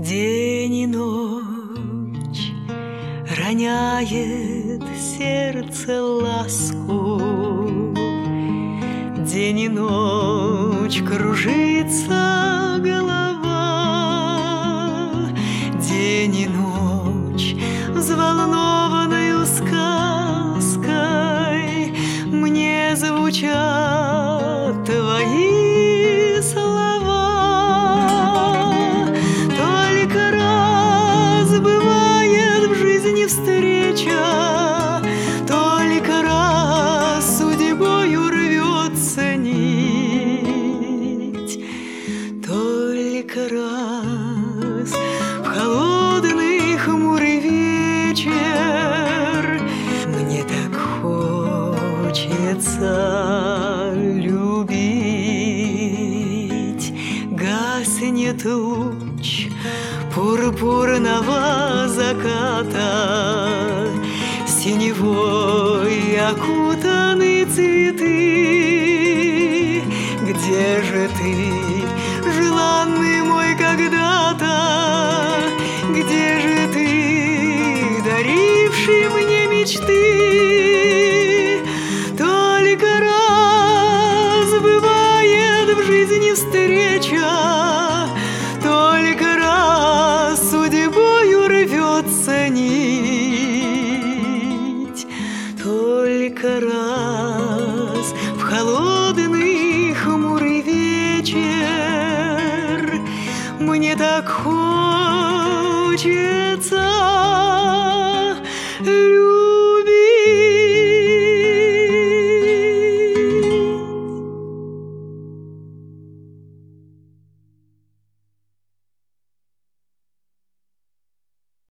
День и ночь роняет сердце ласку, день и ночь кружится голова, день и ночь взволнованную сказкой мне звучат твои слова. Только раз бывает в жизни встреча, только раз судьбою рвется нить, только раз в холодный хмурый вечер мне так хочется любить. Гаснет луч пурпурного заката, синевой окутаны цветы. Где же ты, желанный мой когда-то? Где же ты, даривший мне мечты? Только раз бывает в жизни встреча, только раз судьбою рвется нить, только раз в холодный хмурый вечер мне так хочется